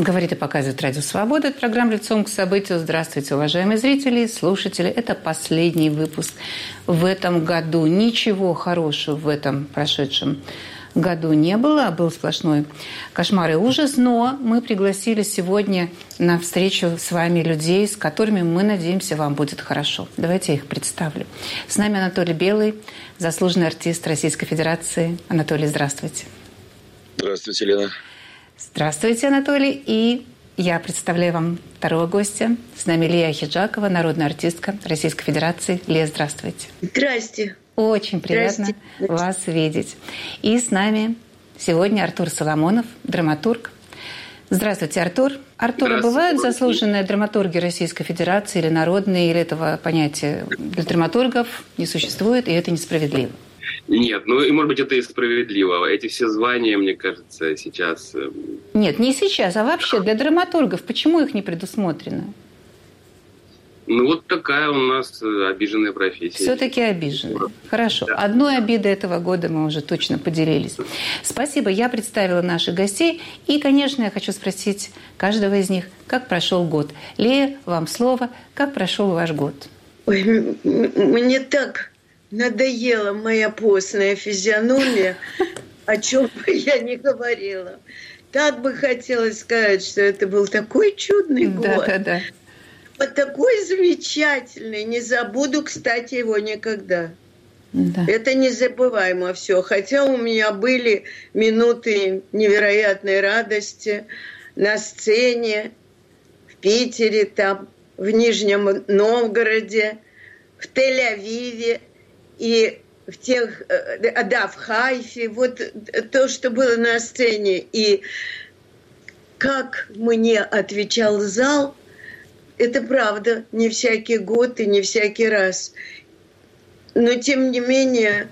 Говорит и показывает Радио Свобода. Это программа «Лицом к событию». Здравствуйте, уважаемые зрители и слушатели. Это последний выпуск в этом году. Ничего хорошего в этом прошедшем году не было. Был сплошной кошмар и ужас. Но мы пригласили сегодня на встречу с вами людей, с которыми, мы надеемся, вам будет хорошо. Давайте я их представлю. С нами Анатолий Белый, заслуженный артист Российской Федерации. Анатолий, здравствуйте. Здравствуйте, Лена. Здравствуйте, Анатолий. И я представляю вам второго гостя. С нами Лия Ахеджакова, народная артистка Российской Федерации. Лия, здравствуйте. Здрасте. Очень приятно вас видеть. И с нами сегодня Артур Соломонов, драматург. Здравствуйте, Артур. Артур, бывают заслуженные драматурги Российской Федерации или народные, или этого понятия для драматургов не существует, и это несправедливо? Нет, и может быть это и справедливо. Эти все звания, мне кажется, сейчас... Нет, не сейчас, а вообще для драматургов. Почему их не предусмотрено? Вот такая у нас обиженная профессия. Все-таки обиженная. Хорошо. Да. Одной обидой этого года мы уже точно поделились. Спасибо. Я представила наших гостей. И, конечно, я хочу спросить каждого из них, как прошел год. Лея, вам слово. Как прошел ваш год? Ой, мне так надоела моя постная физиономия, о чем бы я ни говорила. Так бы хотелось сказать, что это был такой чудный год. Да. Вот такой замечательный. Не забуду, кстати, его никогда. Да. Это незабываемо все. Хотя у меня были минуты невероятной радости на сцене, в Питере, там, в Нижнем Новгороде, в Тель-Авиве и в Хайфе. Вот то, что было на сцене. И как мне отвечал зал, это правда, не всякий год и не всякий раз. Но, тем не менее,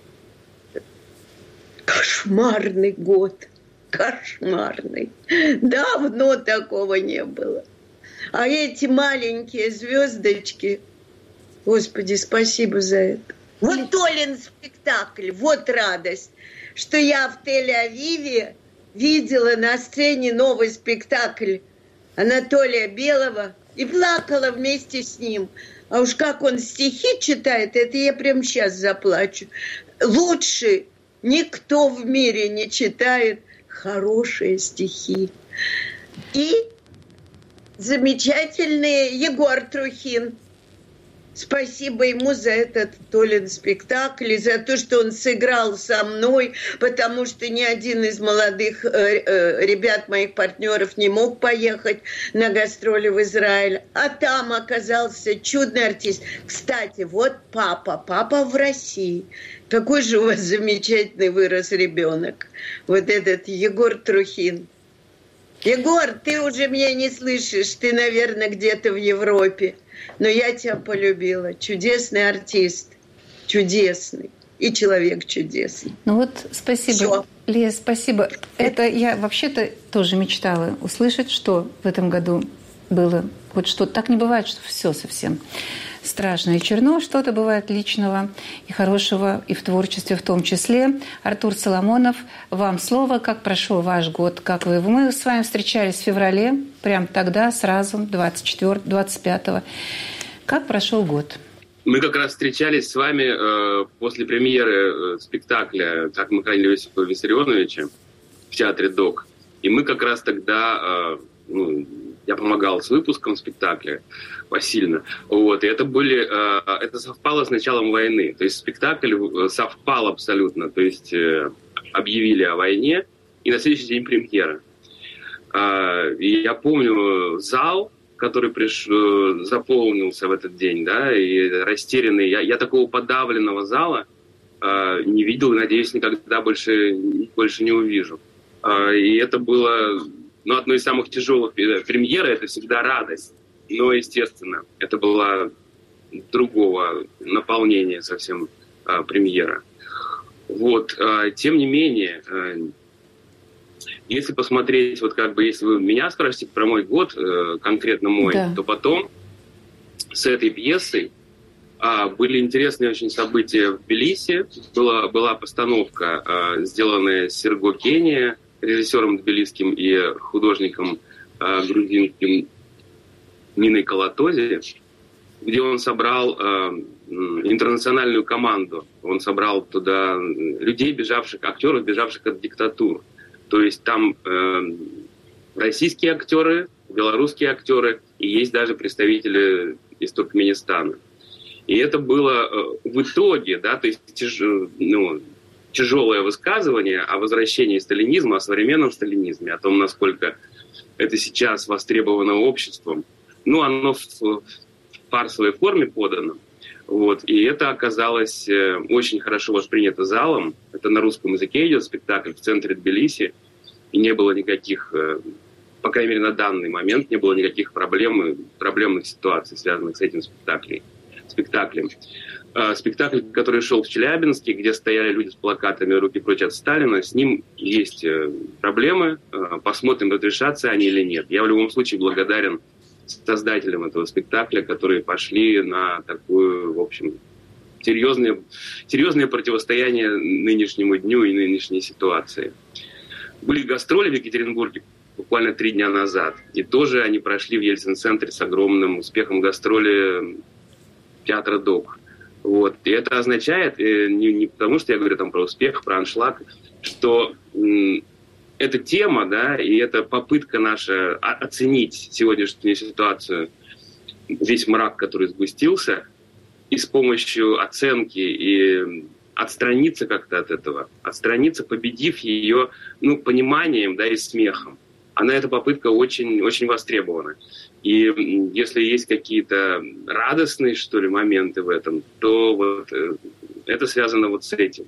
кошмарный год. Кошмарный. Давно такого не было. А эти маленькие звездочки, Господи, спасибо за это. Вот Толин спектакль, вот радость, что я в Тель-Авиве видела на сцене новый спектакль Анатолия Белого и плакала вместе с ним. А уж как он стихи читает, это я прямо сейчас заплачу. Лучше никто в мире не читает хорошие стихи. И замечательный Егор Трухин. Спасибо ему за этот Толин спектакль и за то, что он сыграл со мной, потому что ни один из молодых ребят, моих партнеров, не мог поехать на гастроли в Израиль. А там оказался чудный артист. Кстати, вот папа в России. Какой же у вас замечательный вырос ребенок. Вот этот Егор Трухин. Егор, ты уже меня не слышишь, ты, наверное, где-то в Европе. Но я тебя полюбила. Чудесный артист. Чудесный. И человек чудесный. Спасибо. Всё. Лия, спасибо. Это я вообще-то тоже мечтала услышать, что в этом году было. Вот что так не бывает, что все совсем страшно и черно. Что-то бывает личного и хорошего, и в творчестве в том числе. Артур Соломонов, вам слово. Как прошел ваш год? Как вы? Мы с вами встречались в феврале, прям тогда, сразу, 25-го. Как прошел год? Мы как раз встречались с вами после премьеры спектакля «Как мы хранили Иосифа Виссарионовича» в театре ДОК. И мы как раз тогда... я помогал с выпуском спектакля посильно. И это совпало с началом войны. То есть спектакль совпал абсолютно. То есть объявили о войне, и на следующий день премьера. И я помню зал, который заполнился в этот день, да, и растерянный. Я такого подавленного зала не видел и, надеюсь, никогда больше не увижу. И это было... одной из самых тяжелых премьер — это всегда радость. Но, естественно, это была другого наполнения совсем премьера. Тем не менее, если посмотреть, если вы меня спрашиваете про мой год, конкретно мой, да, то потом с этой пьесой были интересные очень события в Тбилиси. Была постановка, сделанная Серго Кения, режиссером тбилисским и художником грузинским Ниной Колотози, где он собрал интернациональную команду. Он собрал туда людей, актеров, бежавших от диктатур. То есть там российские актеры, белорусские актеры, и есть даже представители из Туркменистана. И это было в итоге, да, то есть тяжелое высказывание о возвращении сталинизма, о современном сталинизме, о том, насколько это сейчас востребовано обществом. Оно в фарсовой форме подано. Вот. И это оказалось очень хорошо воспринято залом. Это на русском языке идет спектакль в центре Тбилиси. И не было никаких, по крайней мере, на данный момент, не было никаких проблемных ситуаций, связанных с этим спектаклем. Спектакль, который шел в Челябинске, где стояли люди с плакатами «Руки прочь от Сталина», с ним есть проблемы. Посмотрим, разрешатся они или нет. Я в любом случае благодарен создателям этого спектакля, которые пошли на такую, в общем, серьезное противостояние нынешнему дню и нынешней ситуации. Были гастроли в Екатеринбурге буквально 3 дня назад. И тоже они прошли в Ельцин-центре с огромным успехом гастроли театра ДОК. Вот. И это означает, не потому что я говорю там про успех, про аншлаг, что эта тема, да, и эта попытка наша оценить сегодняшнюю ситуацию, весь мрак, который сгустился, и с помощью оценки и отстраниться как-то от этого, победив ее, пониманием, да, и смехом. Эта попытка очень, очень востребована. И если есть какие-то радостные, что ли, моменты в этом, то вот это связано вот с этим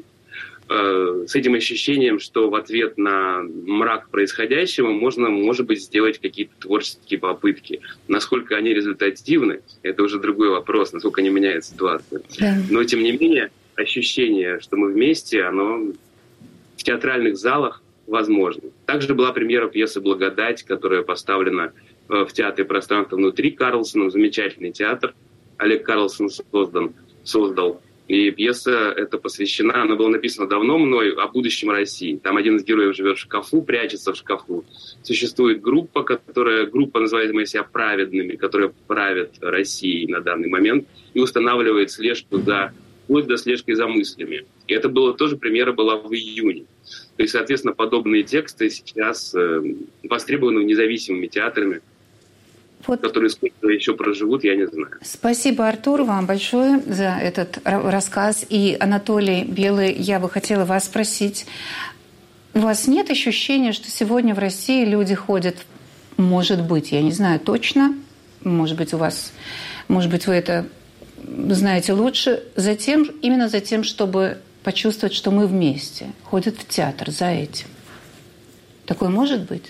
ощущением, что в ответ на мрак происходящего можно, может быть, сделать какие-то творческие попытки. Насколько они результативны, это уже другой вопрос, насколько они меняют ситуацию. Да. Но, тем не менее, ощущение, что мы вместе, оно в театральных залах возможно. Также была премьера пьесы «Благодать», которая поставлена в театре «Пространство внутри» Карлсона. Замечательный театр Олег Карлсон создал. И пьеса эта посвящена, она была написана давно мной, о будущем России. Там один из героев живет в шкафу, прячется в шкафу. Существует группа, называемая себя праведными, которая правит Россией на данный момент и устанавливает слежку вплоть до слежки за мыслями. И это премьера была в июне. То есть, соответственно, подобные тексты сейчас востребованы независимыми театрами, которые сколько еще проживут, я не знаю. Спасибо, Артур, вам большое за этот рассказ. И, Анатолий Белый, я бы хотела вас спросить, у вас нет ощущения, что сегодня в России люди ходят, может быть, я не знаю точно, может быть, вы это знаете лучше, именно за тем, чтобы почувствовать, что мы вместе, ходят в театр за этим. Такое может быть?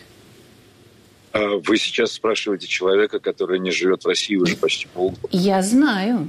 Вы сейчас спрашиваете человека, который не живет в России уже почти полгода. Я знаю.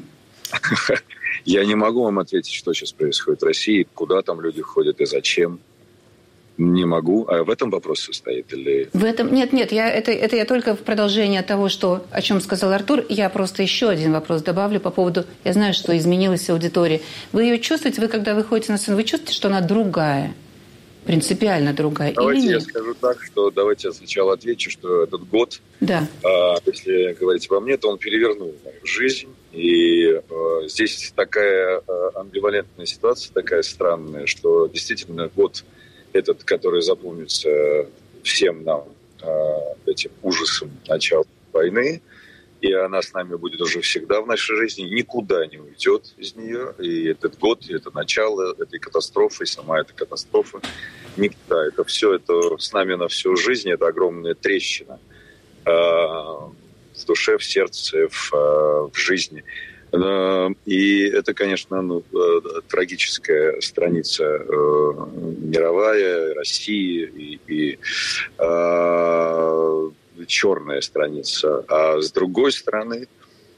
Я не могу вам ответить, что сейчас происходит в России, куда там люди ходят и зачем. Не могу. А в этом вопрос состоит? Или... В этом нет. Это я только в продолжение того, о чем сказал Артур. Я просто еще один вопрос добавлю по поводу... Я знаю, что изменилась аудитория. Вы ее чувствуете? Когда выходите на сцену, вы чувствуете, что она другая? Принципиально другая? Давайте или я нет? скажу так, что давайте я сначала отвечу, что этот год, да. Если говорить обо мне, то он перевернул мою жизнь. И здесь такая амбивалентная ситуация, такая странная, что действительно год этот, который запомнится всем нам этим ужасом начала войны, и она с нами будет уже всегда в нашей жизни, никуда не уйдет из нее. И этот год, и это начало этой катастрофы, и сама эта катастрофа никуда. Это все, это с нами на всю жизнь, это огромная трещина в душе, в сердце, в жизни. И это, конечно, трагическая страница мировая, России и черная страница. А с другой стороны,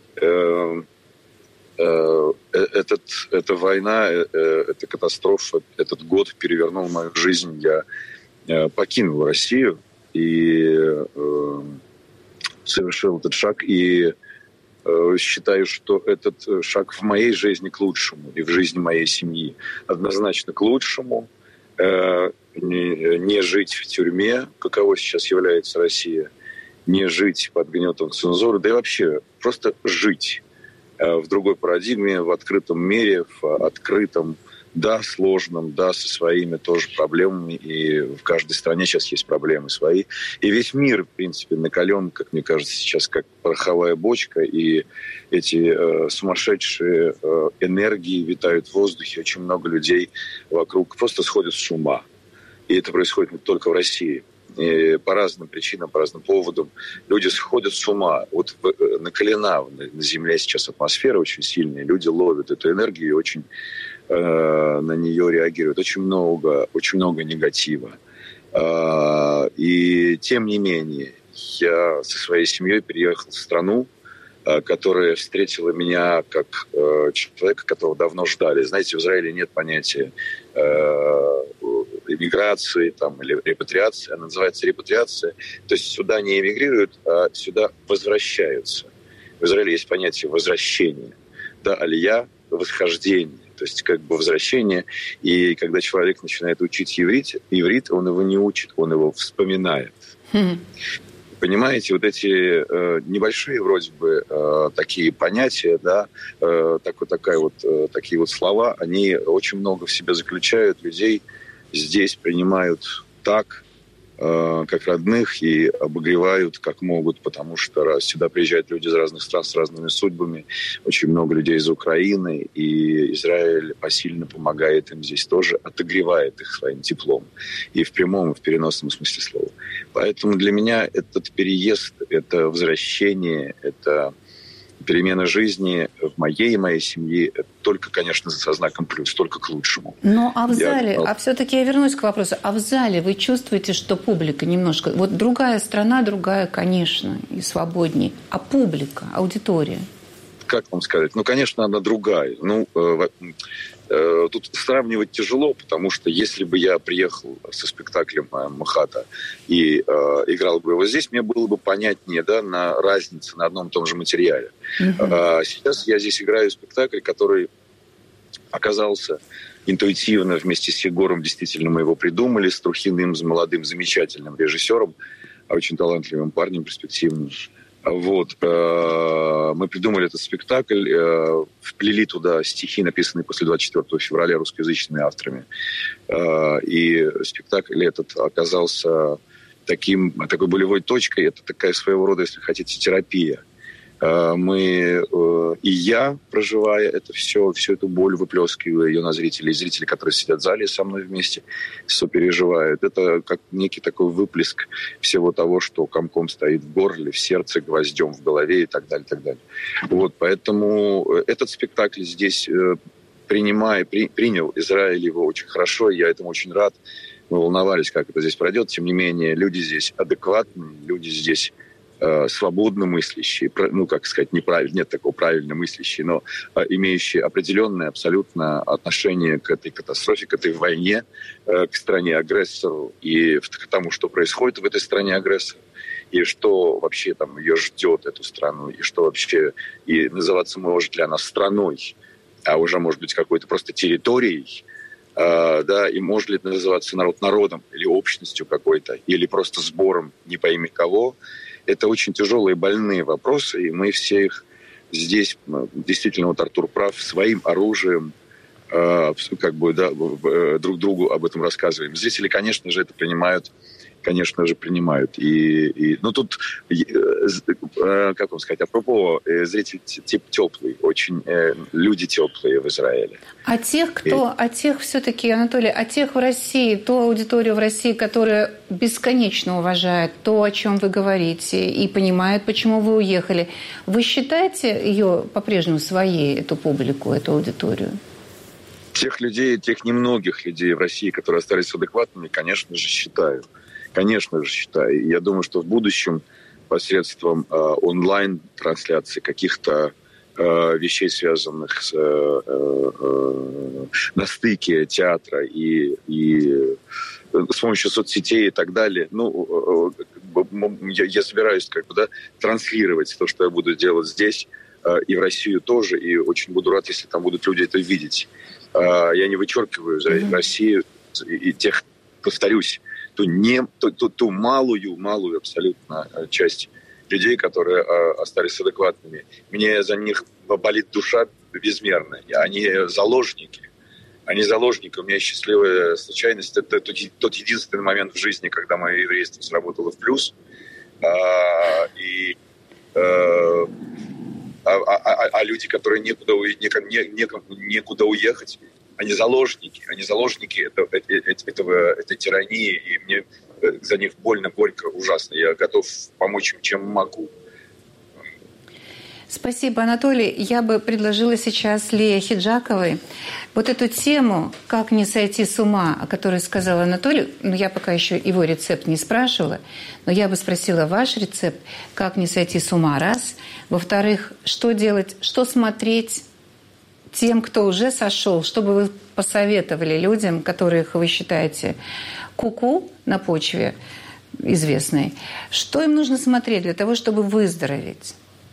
эта война, эта катастрофа, этот год перевернул мою жизнь. Я покинул Россию и совершил этот шаг. И считаю, что этот шаг в моей жизни к лучшему и в жизни моей семьи однозначно к лучшему. Не жить в тюрьме, каково сейчас является Россия, не жить под гнетом цензуры, да и вообще просто жить в другой парадигме, в открытом мире, в открытом, да, сложном, да, со своими тоже проблемами. И в каждой стране сейчас есть проблемы свои. И весь мир, в принципе, накален, как мне кажется, сейчас как пороховая бочка. И эти сумасшедшие энергии витают в воздухе. Очень много людей вокруг просто сходят с ума. И это происходит не только в России. И по разным причинам, по разным поводам люди сходят с ума. Вот накалена на Земле сейчас атмосфера очень сильная. Люди ловят эту энергию и очень на нее реагируют. Очень много негатива. И тем не менее, я со своей семьей переехал в страну, которая встретила меня как человека, которого давно ждали. Знаете, в Израиле нет понятия иммиграции там, или репатриации. Она называется репатриация. То есть сюда не эмигрируют, а сюда возвращаются. В Израиле есть понятие возвращения. Да, алия, восхождение. То есть как бы возвращение. И когда человек начинает учить иврит, он его не учит, он его вспоминает. Понимаете, вот эти небольшие вроде бы такие понятия, да, такие вот слова, они очень много в себе заключают. Людей здесь принимают так, как родных, и обогревают как могут, потому что сюда приезжают люди из разных стран с разными судьбами. Очень много людей из Украины, и Израиль посильно помогает им здесь тоже, отогревает их своим теплом. И в прямом, и в переносном смысле слова. Поэтому для меня этот переезд, это возвращение, это перемена жизни в моей и моей семье только, конечно, со знаком плюс, только к лучшему. Ну, а в зале, все-таки я вернусь к вопросу, а в зале вы чувствуете, что публика немножко... Вот другая страна, другая, конечно, и свободнее. А публика, аудитория? Как вам сказать? Ну, конечно, она другая. Тут сравнивать тяжело, потому что если бы я приехал со спектаклем «Махата» и играл бы его здесь, мне было бы понятнее, да, на разнице на одном и том же материале. Сейчас я здесь играю спектакль, который оказался интуитивно вместе с Егором, действительно мы его придумали, с Трухиным, с молодым, замечательным режиссером, очень талантливым парнем, перспективным. Вот. Мы придумали этот спектакль, вплели туда стихи, написанные после 24 февраля русскоязычными авторами. И спектакль этот оказался такой болевой точкой. Это такая своего рода, если хотите, терапия. И я, проживая это всю эту боль, выплескиваю ее на зрителей. И зрители, которые сидят в зале со мной вместе, сопереживают. Это как некий такой выплеск всего того, что комком стоит в горле, в сердце, гвоздем в голове и так далее, и так далее. Вот, поэтому этот спектакль здесь принял Израиль его очень хорошо, я этому очень рад. Мы волновались, как это здесь пройдет. Тем не менее, люди здесь адекватные, люди здесь свободно мыслящие, ну, как сказать, неправильно, нет такого правильно мыслящие, но имеющие определенное абсолютно отношение к этой катастрофе, к этой войне, к стране-агрессору и к тому, что происходит в этой стране-агрессору, и что вообще там ее ждет, эту страну, и что вообще и называться может для нас страной, а уже может быть какой-то просто территорией, да, и может ли это называться народ народом или общностью какой-то, или просто сбором не пойми кого. Это очень тяжелые, больные вопросы, и мы все их здесь, действительно, вот Артур прав, своим оружием как бы, да, друг другу об этом рассказываем. Зрители, конечно же, это принимают. Ну, тут, как вам сказать, апропо, зритель тип теплый, очень люди теплые в Израиле. А тех все-таки, Анатолий, в России, ту аудиторию в России, которая бесконечно уважает то, о чем вы говорите, и понимает, почему вы уехали, вы считаете ее по-прежнему своей, эту публику, эту аудиторию? Тех немногих людей в России, которые остались адекватными, конечно же, считаю. Конечно же, считаю. Я думаю, что в будущем посредством онлайн-трансляции каких-то вещей, связанных на стыке театра и с помощью соцсетей и так далее, ну, я собираюсь как бы, да, транслировать то, что я буду делать здесь, и в Россию тоже, и очень буду рад, если там будут люди это видеть. Я не вычеркиваю Россию и тех, повторюсь, ту малую абсолютно часть людей, которые остались адекватными. Мне за них болит душа безмерно. Они заложники. Они заложники. У меня счастливая случайность. Это тот единственный момент в жизни, когда мое еврейство сработало в плюс. А люди, которые некуда уехать, они заложники. Они заложники этой тирании. И мне за них больно, горько, ужасно. Я готов помочь им, чем могу. Спасибо, Анатолий. Я бы предложила сейчас Лее Хиджаковой вот эту тему «Как не сойти с ума», о которой сказал Анатолий. Но я пока еще его рецепт не спрашивала. Но я бы спросила ваш рецепт «Как не сойти с ума» раз. Во-вторых, что делать, что смотреть тем, кто уже сошел, что бы вы посоветовали людям, которых вы считаете ку-ку на почве известной. Что им нужно смотреть для того, чтобы выздороветь?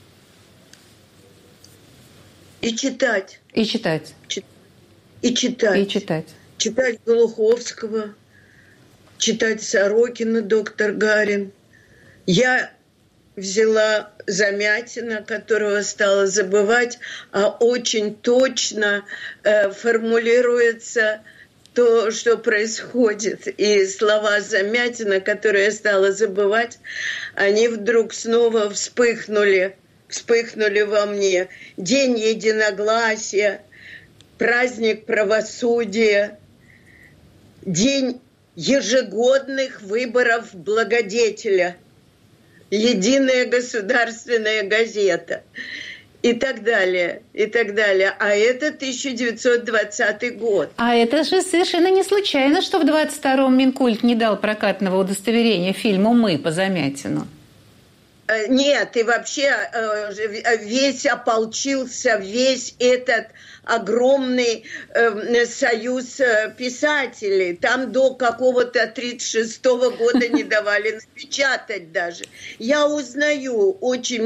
И читать. И читать. И читать. И читать. Читать Глуховского, читать Сорокина, доктор Гарин. Я взяла Замятина, которого стала забывать, а очень точно формулируется то, что происходит. И слова Замятина, которые я стала забывать, они вдруг снова вспыхнули во мне. День единогласия, праздник правосудия, день ежегодных выборов благодетеля, единая государственная газета и так далее, и так далее. А это 1920 год. А это же совершенно не случайно, что в 22-м Минкульт не дал прокатного удостоверения фильму «Мы» по Замятину. Нет, и вообще весь ополчился, весь этот огромный союз писателей. Там до какого-то 36-го года не давали напечатать даже. Я узнаю очень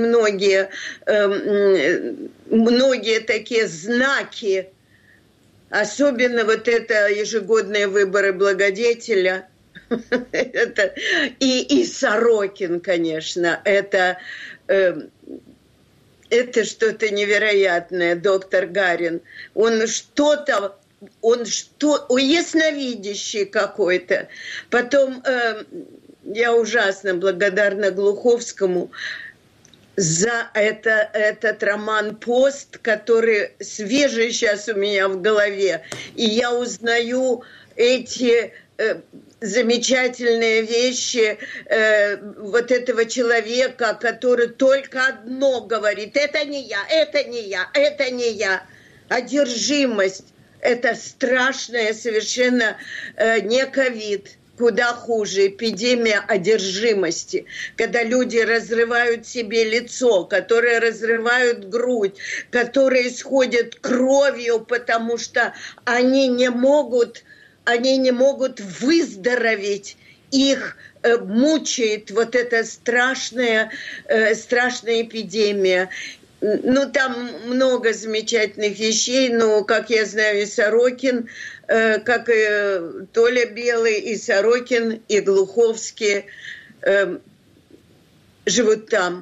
многие такие знаки, особенно вот это ежегодные выборы благодетеля. И Сорокин, конечно, это что-то невероятное, доктор Гарин. Он ясновидящий какой-то. Потом я ужасно благодарна Глуховскому за этот роман «Пост», который свежий сейчас у меня в голове. И я узнаю эти замечательные вещи вот этого человека, который только одно говорит: это не я, это не я, это не я. Одержимость – это страшная совершенно не ковид, куда хуже, эпидемия одержимости, когда люди разрывают себе лицо, которые разрывают грудь, которые исходят кровью, потому что они не могут выздороветь, их мучает вот эта страшная эпидемия. Ну, там много замечательных вещей, но, как я знаю, и Сорокин, как и Толя Белый, и Сорокин, и Глуховский живут там,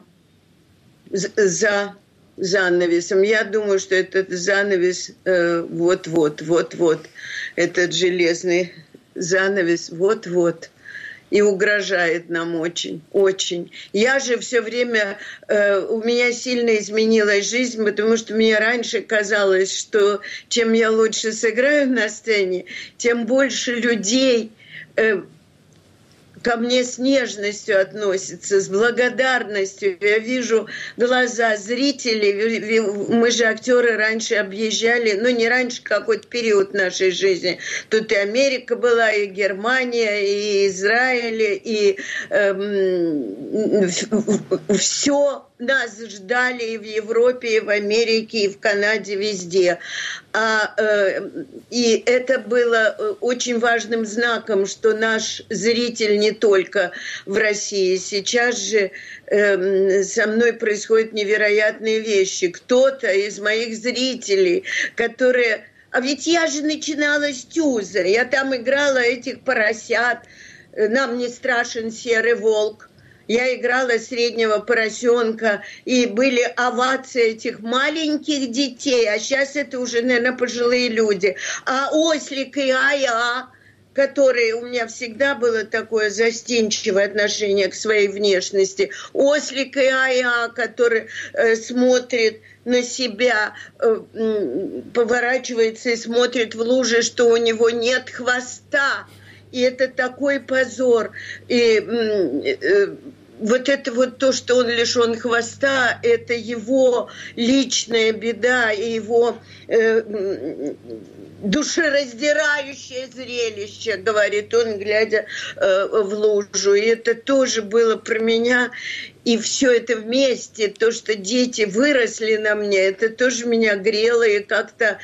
за занавесом. Я думаю, что этот занавес вот-вот, этот железный занавес вот-вот. И угрожает нам очень, очень. Я же все время, у меня сильно изменилась жизнь, потому что мне раньше казалось, что чем я лучше сыграю на сцене, тем больше людей ко мне с нежностью относятся, с благодарностью. Я вижу глаза зрителей. Мы же актеры раньше объезжали, ну не раньше, какой-то период нашей жизни. Тут и Америка была, и Германия, и Израиль, и все нас ждали и в Европе, и в Америке, и в Канаде, везде. И это было очень важным знаком, что наш зритель не только в России. Сейчас же со мной происходят невероятные вещи. Кто-то из моих зрителей, которые... А ведь я же начинала с Тюза. Я там играла этих поросят. Нам не страшен серый волк. Я играла среднего поросенка, и были овации этих маленьких детей, а сейчас это уже, наверное, пожилые люди. А Ослик и Ая, которые у меня всегда было такое застенчивое отношение к своей внешности. Ослик и Ая, который смотрит на себя, поворачивается и смотрит в луже, что у него нет хвоста. И это такой позор. И вот это вот то, что он лишен хвоста, это его личная беда и его душераздирающее зрелище, говорит он, глядя в лужу. И это тоже было про меня. И все это вместе, то, что дети выросли на мне, это тоже меня грело и как-то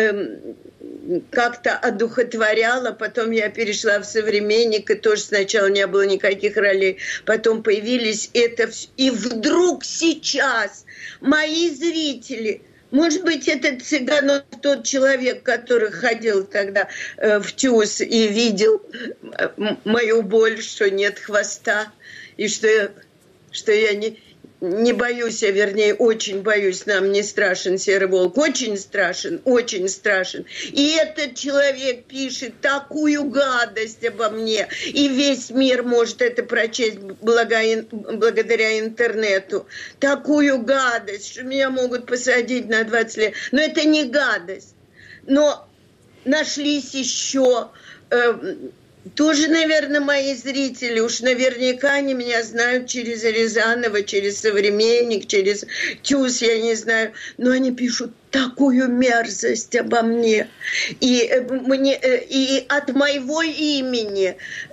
одухотворяло. Потом я перешла в «Современник», и тоже сначала не было никаких ролей. Потом появились это. И вдруг сейчас мои зрители... Может быть, этот Цыганов тот человек, который ходил тогда в ТЮЗ и видел мою боль, что нет хвоста, и что я не боюсь, а вернее очень боюсь, нам не страшен серый волк, очень страшен, очень страшен. И этот человек пишет такую гадость обо мне, и весь мир может это прочесть благодаря интернету. Такую гадость, что меня могут посадить на 20 лет. Но это не гадость. Но нашлись еще... Тоже, наверное, мои зрители, уж наверняка они меня знают через Рязанова, через «Современник», через ТЮЗ, я не знаю, но они пишут такую мерзость обо мне. И от моего имени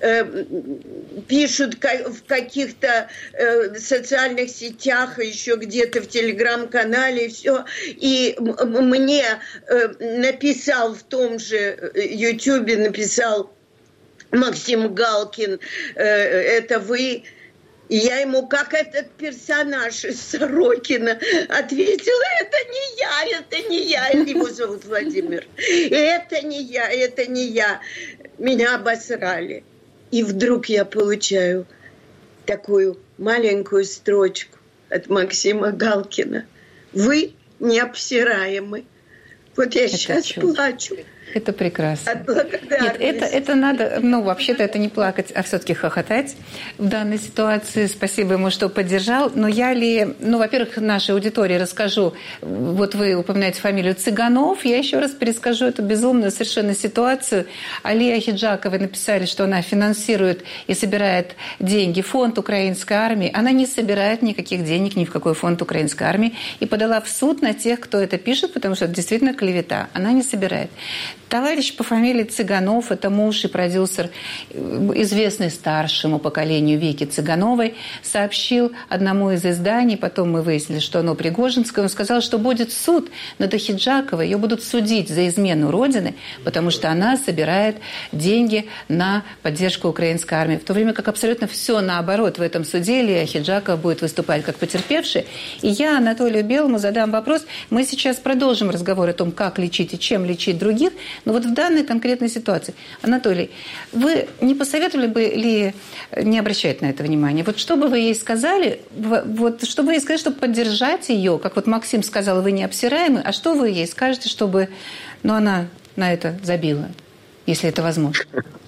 пишут в каких-то социальных сетях, еще где-то в телеграм-канале, и все. И мне написал в том же Ютубе, написал Максим Галкин, это вы. И я ему, как этот персонаж из Сорокина, ответила, это не я, его зовут Владимир. Это не я. Меня обосрали. И вдруг я получаю такую маленькую строчку от Максима Галкина. Вы необсираемы. Вот я сейчас плачу. Это прекрасно. От благодарности. Нет, это надо, вообще-то это не плакать, а все-таки хохотать в данной ситуации. Спасибо ему, что поддержал. Но во-первых, нашей аудитории расскажу. Вот вы упоминаете фамилию Цыганов. Я еще раз перескажу эту безумную совершенно ситуацию. Алия Хиджаковой написали, что она финансирует и собирает деньги в фонд украинской армии. Она не собирает никаких денег ни в какой фонд украинской армии. И подала в суд на тех, кто это пишет, потому что это действительно клевета. Она не собирает. Товарищ по фамилии Цыганов, это муж и продюсер, известный старшему поколению Вики Цыгановой, сообщил одному из изданий, потом мы выяснили, что оно пригожинское, он сказал, что будет суд над Ахиджаковой, ее будут судить за измену Родины, потому что она собирает деньги на поддержку украинской армии. В то время как абсолютно все наоборот в этом суде, Лия Ахиджакова будет выступать как потерпевшая. И я Анатолию Белому задам вопрос. Мы сейчас продолжим разговор о том, как лечить и чем лечить других. Но вот в данной конкретной ситуации, Анатолий, вы не посоветовали бы ли не обращать на это внимание? Вот что бы вы ей сказали, чтобы поддержать ее, как вот Максим сказал, вы необсираемы, а что вы ей скажете, чтобы она на это забила, если это возможно?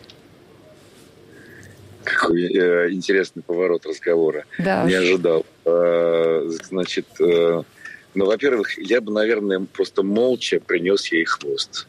Какой интересный поворот разговора. Да. Не ожидал. Значит, во-первых, я бы, наверное, просто молча принес ей хвост.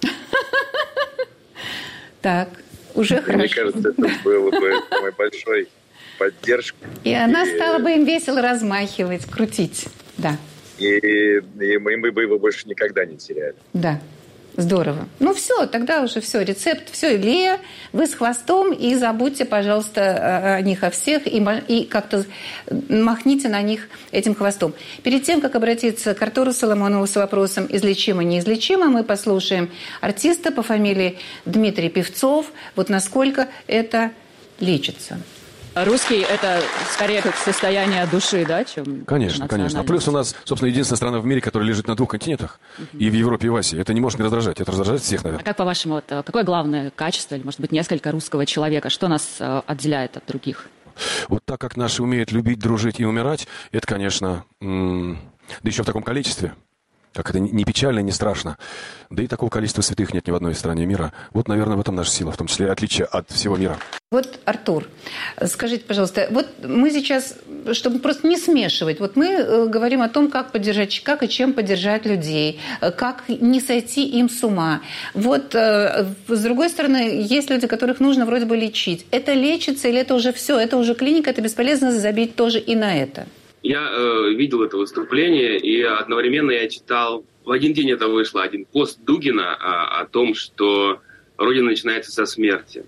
Так, уже хорошо. Мне кажется, это было бы самой большой поддержкой. И она стала бы им весело размахивать, крутить, да. И мы бы его больше никогда не теряли. Да. Здорово. Все, тогда уже все, рецепт, все, Лия, вы с хвостом, и забудьте, пожалуйста, о них, о всех, и как-то махните на них этим хвостом. Перед тем, как обратиться к Артуру Соломонову с вопросом «излечимо-неизлечимо», мы послушаем артиста по фамилии Дмитрий Певцов, вот насколько это лечится. Русский – это скорее как состояние души, да, чем Конечно. А плюс у нас, собственно, единственная страна в мире, которая лежит на 2 континентах, и в Европе, и в Азии. Это не может не раздражать. Это раздражает всех, наверное. А как, по-вашему, какое главное качество, или, может быть, несколько русского человека? Что нас отделяет от других? Вот так как наши умеют любить, дружить и умирать, это, конечно, да еще в таком количестве. Как это не печально, не страшно. Да и такого количества святых нет ни в одной стране мира. Вот, наверное, в этом наша сила, в том числе отличие от всего мира. Вот, Артур, скажите, пожалуйста, вот мы сейчас, чтобы просто не смешивать, вот мы говорим о том, как поддержать, как и чем поддержать людей, как не сойти им с ума. Вот, с другой стороны, есть люди, которых нужно вроде бы лечить. Это лечится или это уже все, это уже клиника, это бесполезно забить тоже и на это? Я видел это выступление, и одновременно я читал, в один день это вышло, один пост Дугина о том, что Родина начинается со смерти.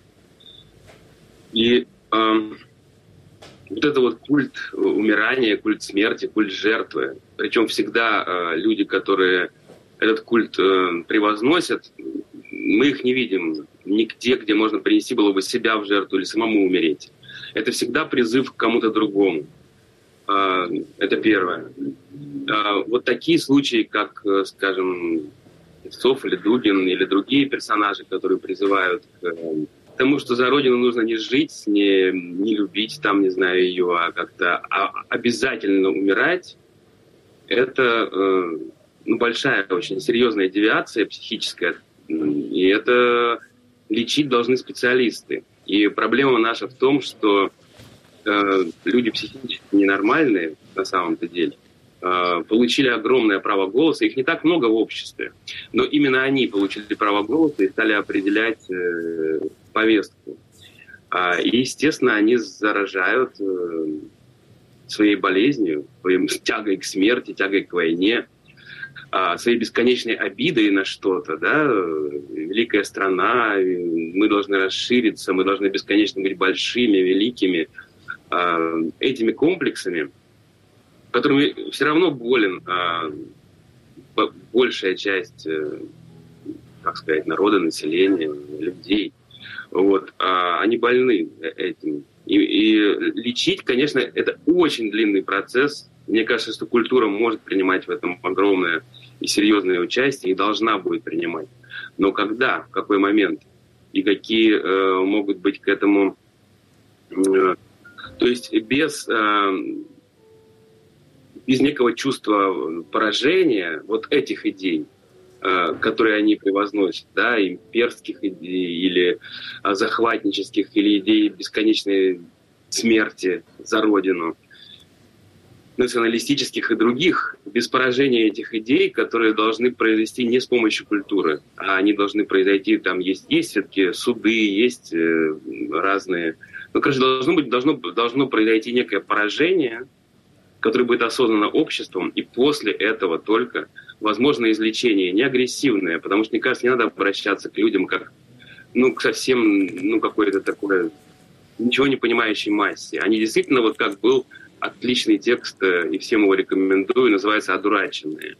И вот это вот культ умирания, культ смерти, культ жертвы. Причем всегда люди, которые этот культ превозносят, мы их не видим нигде, где можно принести было бы себя в жертву или самому умереть. Это всегда призыв к кому-то другому. Это первое. Вот такие случаи, как, скажем, Певцов или Дугин, или другие персонажи, которые призывают к тому, что за Родину нужно не жить, не любить, там, не знаю, ее, а как-то обязательно умирать, это большая, очень серьезная девиация психическая, и это лечить должны специалисты. И проблема наша в том, что люди психически ненормальные, на самом-то деле, получили огромное право голоса. Их не так много в обществе, но именно они получили право голоса и стали определять повестку. И, естественно, они заражают своей болезнью, своей тягой к смерти, тягой к войне, своей бесконечной обидой на что-то. Да? Великая страна, мы должны расшириться, мы должны бесконечно быть большими, великими. Этими комплексами, которыми все равно болен большая часть, как сказать, народа, населения, людей. Вот. Они больны этим. И лечить, конечно, это очень длинный процесс. Мне кажется, что культура может принимать в этом огромное и серьезное участие и должна будет принимать. Но когда, в какой момент и какие могут быть к этому... То есть без некого чувства поражения вот этих идей, которые они превозносят, да, имперских идей или захватнических, или идей бесконечной смерти за Родину, националистических и других, без поражения этих идей, которые должны произойти не с помощью культуры, а они должны произойти, там есть все-таки суды, есть разные... Ну, короче, должно произойти некое поражение, которое будет осознано обществом, и после этого только возможно излечение, не агрессивное, потому что, мне кажется, не надо обращаться к людям как, к совсем, какой-то такой ничего не понимающей массе. Они действительно, вот как был отличный текст, и всем его рекомендую, называется «Одураченные».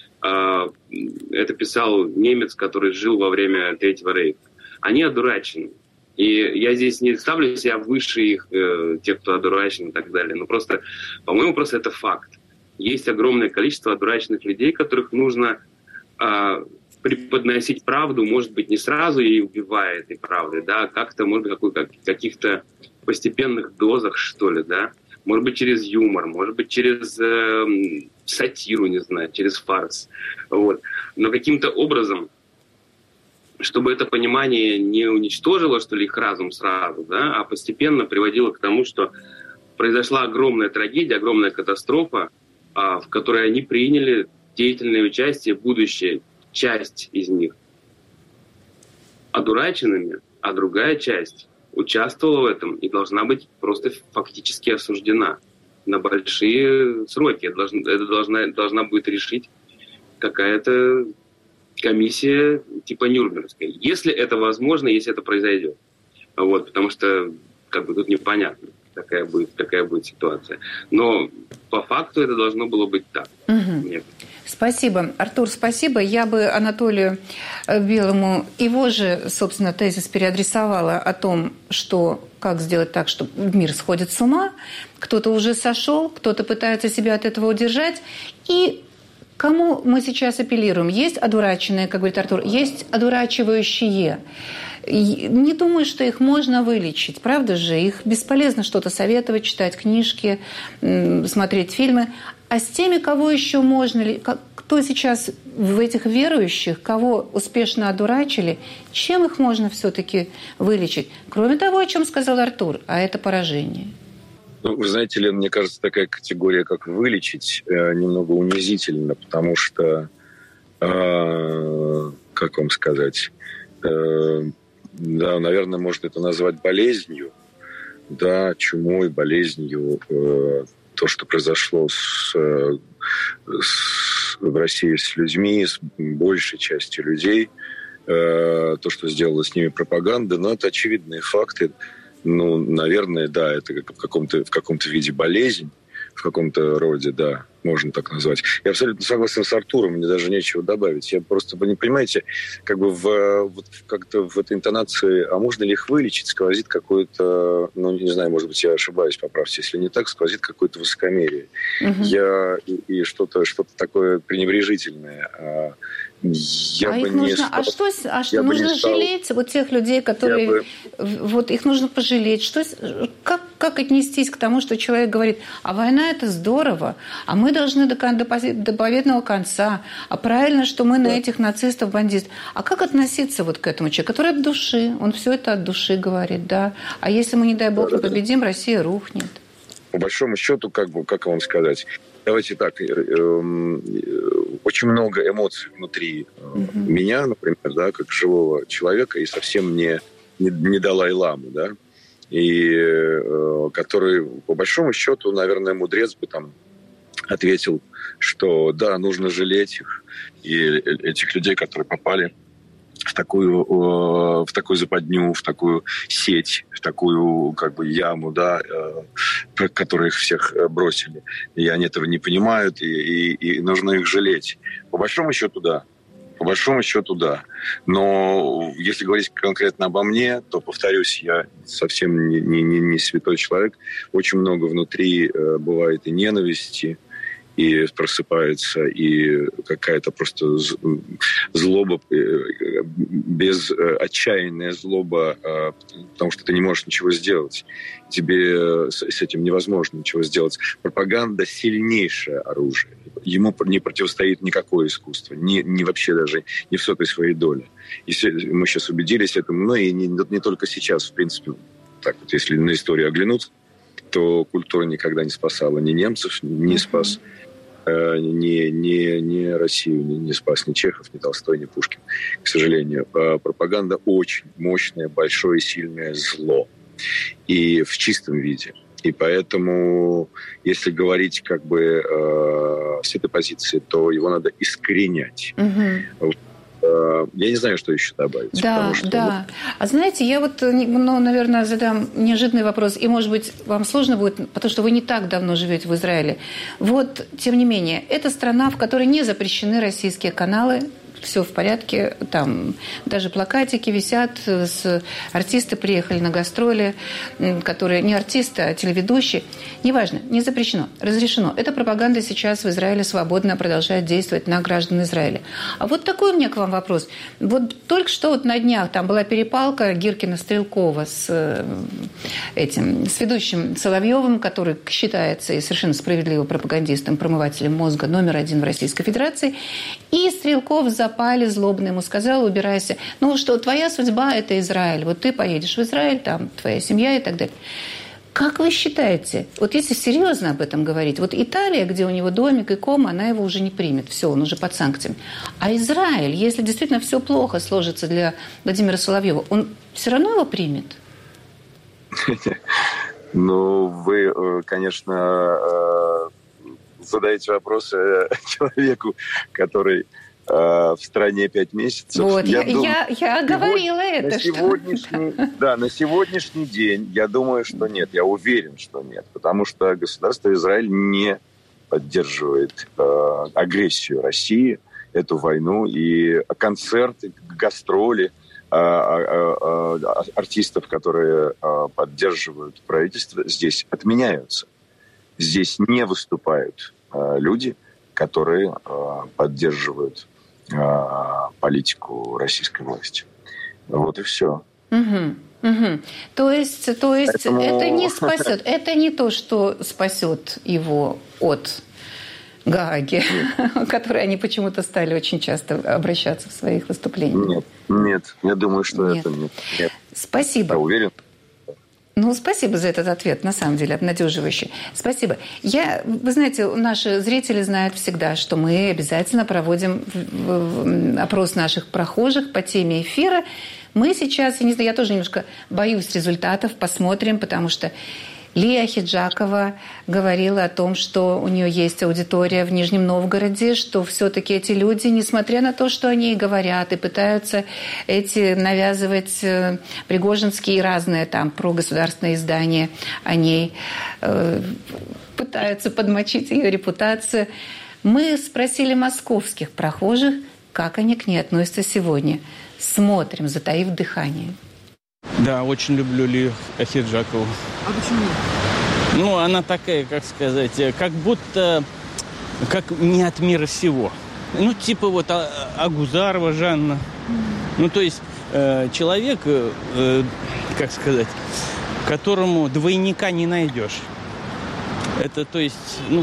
Это писал немец, который жил во время Третьего рейха. Они одурачены. И я здесь не ставлю себя выше их, тех, кто одурачен и так далее. Но просто, по-моему, просто это факт. Есть огромное количество одураченных людей, которых нужно преподносить правду, может быть, не сразу и убивая этой правды, да, как-то, может быть, каких-то постепенных дозах, что ли, да. Может быть, через юмор, может быть, через сатиру, не знаю, через фарс. Вот. Но каким-то образом, чтобы это понимание не уничтожило, что ли, их разум сразу, да, а постепенно приводило к тому, что произошла огромная трагедия, огромная катастрофа, в которой они приняли деятельное участие, будущее, часть из них одураченными, а другая часть участвовала в этом и должна быть просто фактически осуждена на большие сроки. Это должна будет решить какая-то комиссия типа Нюрнбергской. Если это возможно, если это произойдет. Вот, потому что тут непонятно, какая будет ситуация. Но по факту это должно было быть так. Угу. Спасибо. Артур, спасибо. Я бы Анатолию Белому его же, собственно, тезис переадресовала о том, что как сделать так, что мир сходит с ума. Кто-то уже сошел, кто-то пытается себя от этого удержать. И кому мы сейчас апеллируем? Есть одураченные, как говорит Артур, есть одурачивающие. Не думаю, что их можно вылечить, правда же? Их бесполезно что-то советовать, читать книжки, смотреть фильмы. А с теми, кого еще можно... Кто сейчас в этих верующих, кого успешно одурачили, чем их можно все-таки вылечить? Кроме того, о чем сказал Артур, а это поражение. Ну, вы знаете, Лен, мне кажется, такая категория, как вылечить, немного унизительна, потому что, как вам сказать... Да, наверное, можно это назвать болезнью, да, чумой, болезнью. То, что произошло в России с людьми, с большей частью людей, то, что сделала с ними пропаганда, но это очевидные факты. Ну, наверное, да, это в каком-то виде болезнь, в каком-то роде, да, можно так назвать. Я абсолютно согласен с Артуром, мне даже нечего добавить. Я просто, вы не понимаете, как бы как-то в этой интонации, а можно ли их вылечить, сквозит какое-то, ну, не знаю, может быть, я ошибаюсь, поправьте, если не так, сквозит какое-то высокомерие. И что-то такое пренебрежительное. Что нужно жалеть вот тех людей, которые... Вот их нужно пожалеть. Как отнестись к тому, что человек говорит, а война – это здорово, а мы должны до победного конца, а правильно, что мы на этих нацистов, бандитов. А как относиться вот к этому человеку, который от души, он все это от души говорит, да? А если мы, не дай бог, не победим, Россия рухнет. По большому счету, как вам сказать, давайте так, очень много эмоций внутри меня, например, да, как живого человека, и совсем не Далай-ламы, да, и который, по большому счету, наверное, мудрец бы там ответил, что да, нужно жалеть их, и этих людей, которые попали в такую западню, в такую сеть, в такую как бы яму, да, в которую их всех бросили. И они этого не понимают, и нужно их жалеть. По большому счету, да. По большому счету, да. Но если говорить конкретно обо мне, то, повторюсь, я совсем не святой человек. Очень много внутри бывает и ненависти, и просыпается, и какая-то просто злоба, отчаянная злоба, потому что ты не можешь ничего сделать. Тебе с этим невозможно ничего сделать. Пропаганда – сильнейшее оружие. Ему не противостоит никакое искусство, ни вообще даже не в сотой своей доле. И мы сейчас убедились в этом, но и не только сейчас, в принципе. Так вот, если на историю оглянуться, то культура никогда не спасала ни немцев, не спас ни Россию, не спас ни Чехов, ни Толстой, ни Пушкин. К сожалению, пропаганда очень мощное, большое, сильное зло. И в чистом виде. И поэтому, если говорить как бы с этой позиции, то его надо искоренять. Я не знаю, что еще добавить. Да, да. А знаете, я вот, наверное, задам неожиданный вопрос, и, может быть, вам сложно будет, потому что вы не так давно живете в Израиле. Вот, тем не менее, это страна, в которой не запрещены российские каналы, все в порядке, там даже плакатики висят, артисты приехали на гастроли, которые не артисты, а телеведущие. Неважно, не запрещено, разрешено. Эта пропаганда сейчас в Израиле свободно продолжает действовать на граждан Израиля. А вот такой у меня к вам вопрос. Вот только что вот на днях там была перепалка Гиркина-Стрелкова с ведущим Соловьевым, который считается и совершенно справедливо пропагандистом, промывателем мозга номер 1 в Российской Федерации. И Стрелков запали злобно ему сказал, убирайся. Ну что, твоя судьба – это Израиль. Вот ты поедешь в Израиль, там твоя семья и так далее. Как вы считаете, вот если серьезно об этом говорить, вот Италия, где у него домик и кома, она его уже не примет, все, он уже под санкциями. А Израиль, если действительно все плохо сложится для Владимира Соловьева, он все равно его примет? Ну, вы, конечно, задаете вопросы человеку, который в стране 5 месяцев. Вот, я говорила это. На сегодняшний день я думаю, что нет. Я уверен, что нет. Потому что государство Израиль не поддерживает агрессию России, эту войну. И концерты, гастроли артистов, которые поддерживают правительство, здесь отменяются. Здесь не выступают люди, которые поддерживают политику российской власти. Вот и все. То есть Поэтому... это не спасет, это не то, что спасет его от Гааги, к которой они почему-то стали очень часто обращаться в своих выступлениях. Нет, я думаю, что нет. это нет. Спасибо. Я уверен. Ну, спасибо за этот ответ, на самом деле, обнадеживающий. Спасибо. Вы знаете, наши зрители знают всегда, что мы обязательно проводим опрос наших прохожих по теме эфира. Мы сейчас, я не знаю, я тоже немножко боюсь результатов, посмотрим, потому что Лия Ахеджакова говорила о том, что у нее есть аудитория в Нижнем Новгороде, что все-таки эти люди, несмотря на то, что они говорят и пытаются навязывать пригожинские и разные там прогосударственные издания о ней, пытаются подмочить ее репутацию. Мы спросили московских прохожих, как они к ней относятся сегодня. Смотрим, затаив дыхание. Да, очень люблю Лию Ахеджакову. А почему? Ну, она такая, как сказать, как будто как не от мира сего. Ну, типа вот Агузарова Жанна. Ну, то есть человек, как сказать, которому двойника не найдешь. Это, то есть,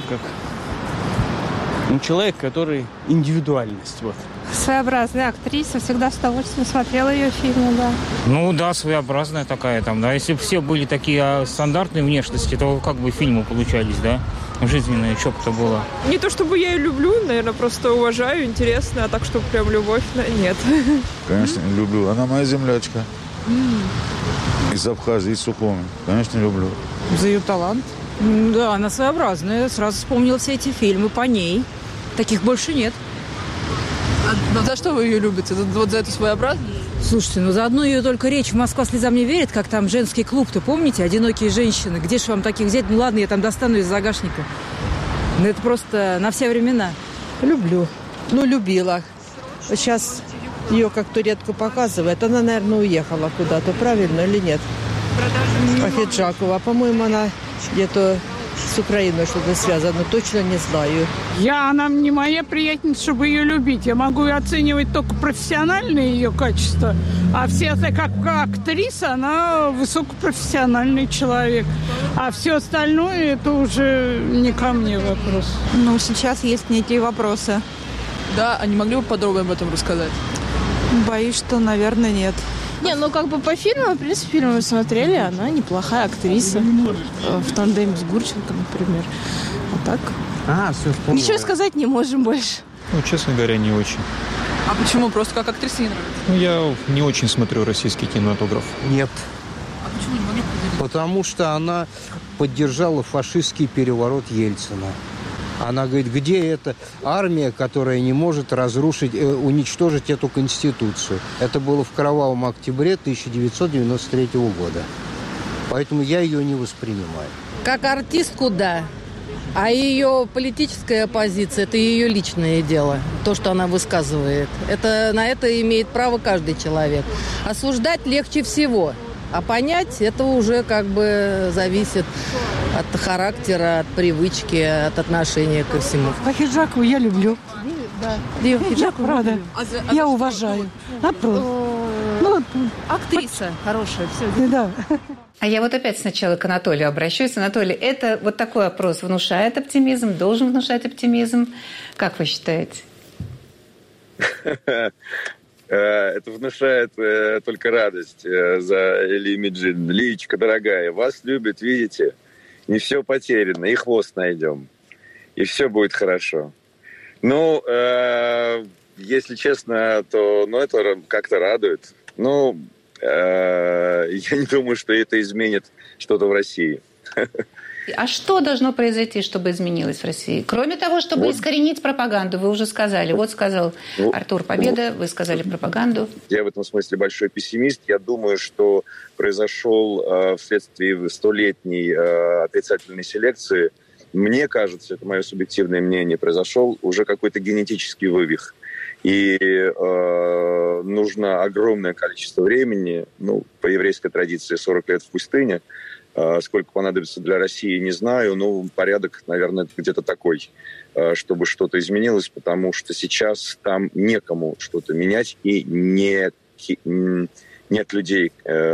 человек, который индивидуальность, вот. Своеобразная актриса, всегда с удовольствием смотрела ее фильмы, да. Ну да, своеобразная такая там, да. Если бы все были такие стандартные внешности, то как бы фильмы получались, да, жизненные, что бы это было. Не то чтобы я ее люблю, наверное, просто уважаю, интересно, а так, чтобы прям любовь, нет. Конечно, люблю. Она моя землячка. Из Абхазии, из Сухуми. Конечно, люблю. За ее талант. Да, она своеобразная. Сразу вспомнила все эти фильмы по ней. Таких больше нет. А за что вы ее любите? Вот за эту своеобразность? Слушайте, за одну ее только речь «Москва слезам не верит», как там женский клуб-то, помните? «Одинокие женщины». Где же вам таких взять? Ну ладно, я там достану из загашника. Но это просто на все времена. Люблю. Любила. Сейчас ее как-то редко показывают. Она, наверное, уехала куда-то, правильно или нет? Ахеджакова. По-моему, она где-то с Украиной что-то связано. Точно не знаю. Она не моя приятница, чтобы ее любить. Я могу оценивать только профессиональные ее качества. А все как актриса, она высокопрофессиональный человек. А все остальное, это уже не ко мне вопрос. Сейчас есть некие вопросы. Да, а не могли бы подробно об этом рассказать? Боюсь, что, наверное, нет. По фильму, в принципе, фильмы смотрели, она неплохая актриса. В тандеме с Гурченко, например. А так? Все вспомнил. Ничего сказать не можем больше. Честно говоря, не очень. А почему? Просто как актриса не нравится? Я не очень смотрю российский кинематограф. Нет. А почему не могли поделиться? Потому что она поддержала фашистский переворот Ельцина. Она говорит, где эта армия, которая не может уничтожить эту конституцию? Это было в кровавом октябре 1993 года. Поэтому я ее не воспринимаю. Как артистку, да. А ее политическая позиция – это ее личное дело. То, что она высказывает. На это имеет право каждый человек. Осуждать легче всего. А понять, это уже зависит от характера, от привычки, от отношения ко всему. Ахеджакову я люблю. Да. Ахеджакову, правда. Я уважаю. Актриса хорошая. Все. Да. А я опять сначала к Анатолию обращусь. Анатолий, это такой опрос внушает оптимизм, должен внушать оптимизм. Как вы считаете? Это внушает только радость за Илью Меджидовну. Лиечка, дорогая, вас любят, видите? Не все потеряно, и хвост найдем. И все будет хорошо. Если честно, то это как-то радует. Я не думаю, что это изменит что-то в России. А что должно произойти, чтобы изменилось в России? Кроме того, чтобы искоренить пропаганду, вы уже сказали. Сказал Артур Победа, вы сказали пропаганду. Я в этом смысле большой пессимист. Я думаю, что произошел вследствие 100-летней отрицательной селекции, мне кажется, это мое субъективное мнение, произошел уже какой-то генетический вывих. И нужно огромное количество времени, по еврейской традиции 40 лет в пустыне, Сколько понадобится для России, не знаю. Но порядок, наверное, где-то такой, чтобы что-то изменилось, потому что сейчас там некому что-то менять, и нет людей,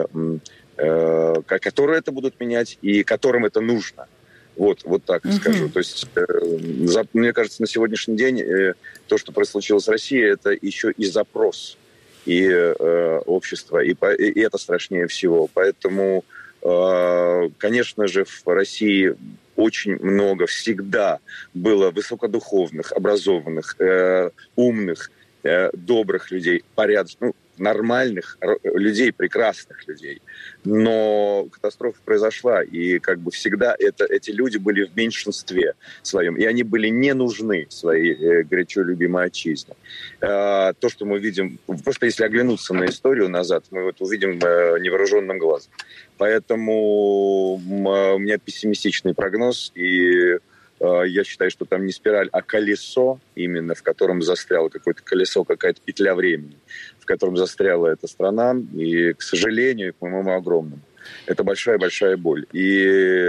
которые это будут менять, и которым это нужно. Вот так скажу. То есть, мне кажется, на сегодняшний день то, что случилось с Россией, это еще и запрос и общества, и это страшнее всего. Поэтому, конечно же, в России очень много всегда было высокодуховных, образованных, умных, добрых людей, порядочных, нормальных людей, прекрасных людей. Но катастрофа произошла, и как бы всегда эти люди были в меньшинстве своем, и они были не нужны своей горячо любимой отчизне. То, что мы видим, просто если оглянуться на историю назад, мы вот увидим невооруженным глазом. Поэтому у меня пессимистичный прогноз, и я считаю, что там не спираль, а колесо, именно в котором застряло какое-то колесо, какая-то петля времени, в котором застряла эта страна. И, к сожалению, к моему огромному, это большая-большая боль. И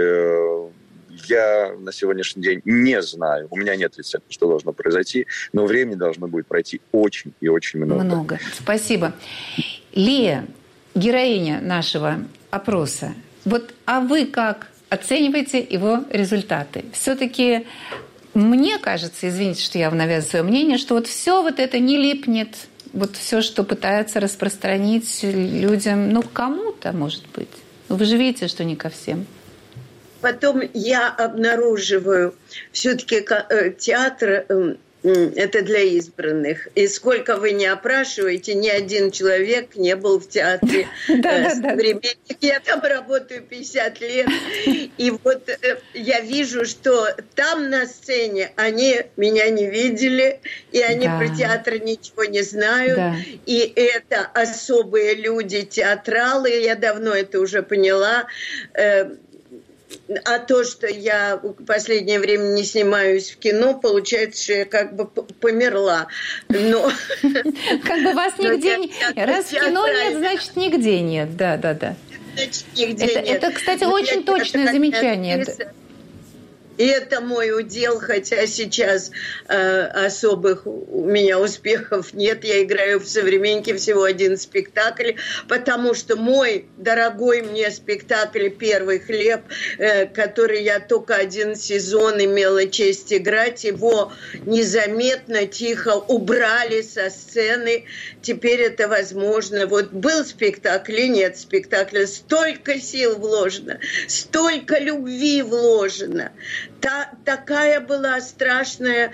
я на сегодняшний день не знаю, у меня нет рецепта, что должно произойти, но времени должно будет пройти очень и очень много. Спасибо. Лия, героиня нашего опроса, а вы как оцениваете его результаты? Все-таки мне кажется, извините, что я навязываю свое мнение, что все это не липнет, все, что пытаются распространить людям, кому-то, может быть. Вы же видите, что не ко всем. Потом я обнаруживаю, все-таки театр это для избранных. И сколько вы не опрашиваете, ни один человек не был в театре современник. Я там работаю 50 лет. И я вижу, что там на сцене они меня не видели, и они про театр ничего не знают. И это особые люди, театралы, я давно это уже поняла. А то, что я в последнее время не снимаюсь в кино, получается, что я как бы померла. Но... Как бы вас нигде нет. Раз в кино нет, значит, нигде нет. Да. Значит, нигде нет. Это, кстати, очень точное замечание. И это мой удел, хотя сейчас особых у меня успехов нет. Я играю в «Современнике» всего один спектакль, потому что мой дорогой мне спектакль «Первый хлеб», который я только один сезон имела честь играть, его незаметно, тихо убрали со сцены. Теперь это возможно. Был спектакль и нет спектакля. Столько сил вложено, столько любви вложено. Такая была страшная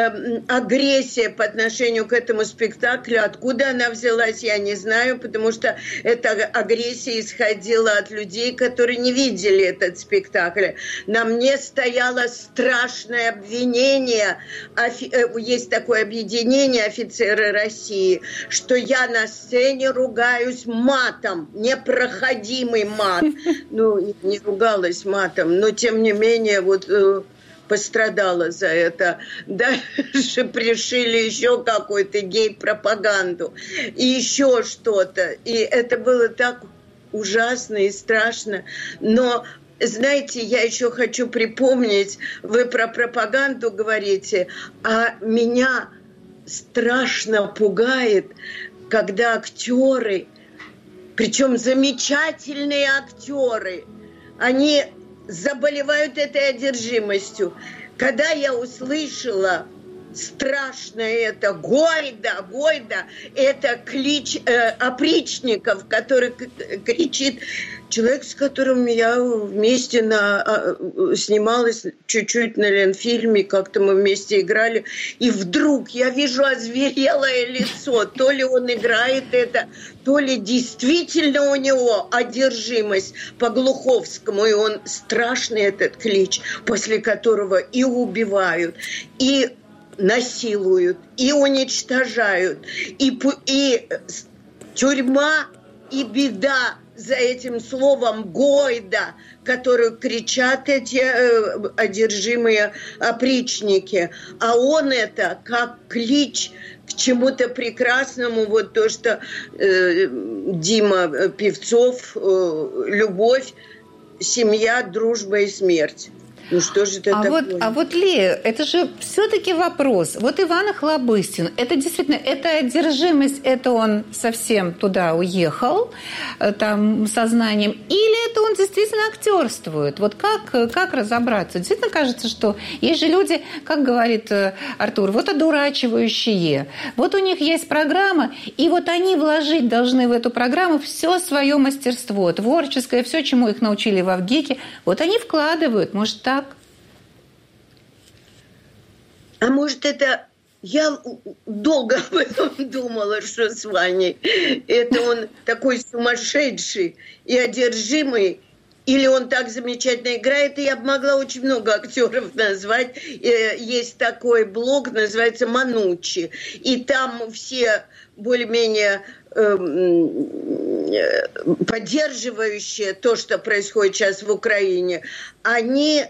агрессия по отношению к этому спектаклю. Откуда она взялась, я не знаю, потому что эта агрессия исходила от людей, которые не видели этот спектакль. На мне стояло страшное обвинение. Есть такое объединение «Офицеры России», что я на сцене ругаюсь матом, непроходимый мат. Не ругалась матом, но тем не менее пострадала за это. Дальше пришили еще какую-то гей-пропаганду и еще что-то. И это было так ужасно и страшно. Но, знаете, я еще хочу припомнить, вы про пропаганду говорите, а меня страшно пугает, когда актеры, причем замечательные актеры, они заболевают этой одержимостью. Когда я услышала страшно это Гойда, это клич опричников, который кричит человек, с которым я вместе снималась чуть-чуть на Ленфильме, как-то мы вместе играли, и вдруг я вижу озверелое лицо, то ли он играет это, то ли действительно у него одержимость по Глуховскому, и он страшный этот клич, после которого и убивают, и насилуют, и уничтожают, и тюрьма, и беда за этим словом Гойда, которую кричат эти одержимые опричники. А он это как клич к чему-то прекрасному, то, что Дима Певцов, любовь, семья, дружба и смерть. Ну что же это такое? А вот, Лея, это же все-таки вопрос. Вот Иван Охлобыстин, это действительно, это одержимость, это он совсем туда уехал, там, сознанием, или это он действительно актерствует? Вот как разобраться? Действительно кажется, что есть же люди, как говорит Артур, вот одурачивающие. Вот у них есть программа, и вот они вложить должны в эту программу все свое мастерство, творческое, все, чему их научили в Авгике. Вот они вкладывают, может, так? А может, это... Я долго об этом думала, что с Ваней. Это он такой сумасшедший и одержимый, или он так замечательно играет, и я бы могла очень много актеров назвать. Есть такой блог, называется «Манучи», и там все более-менее поддерживающие то, что происходит сейчас в Украине, они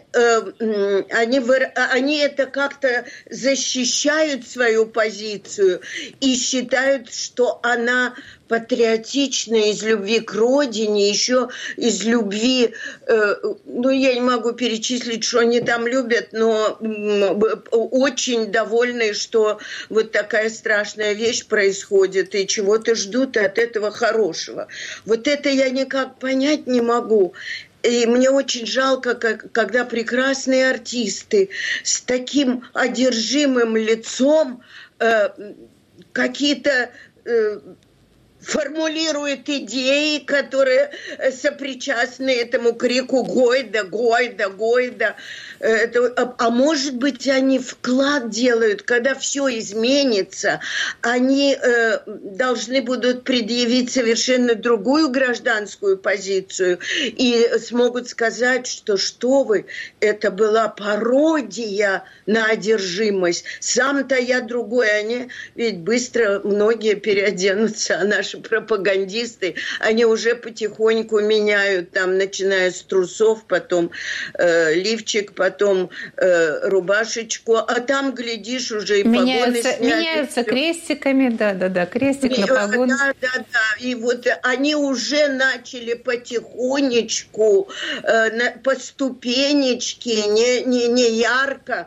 это как-то защищают свою позицию и считают, что она патриотичная из любви к родине, еще из любви, я не могу перечислить, что они там любят, но очень довольны, что вот такая страшная вещь происходит, и чего-то ждут от этого хорошего. Вот это я никак понять не могу. И мне очень жалко, когда прекрасные артисты с таким одержимым лицом какие-то формулируют идеи, которые сопричастны этому крику «Гойда, Гойда, Гойда». А может быть, они вклад делают, когда все изменится, они должны будут предъявить совершенно другую гражданскую позицию и смогут сказать, что вы, это была пародия на одержимость. Сам-то я другой. Они ведь быстро многие переоденутся, а наши пропагандисты, они уже потихоньку меняют, там, начиная с трусов, потом лифчик, потом рубашечку, а там, глядишь, уже и погоны сняли. Меняются крестиками, да, крестик на погону. Да, и вот они уже начали потихонечку, по ступенечке, не ярко,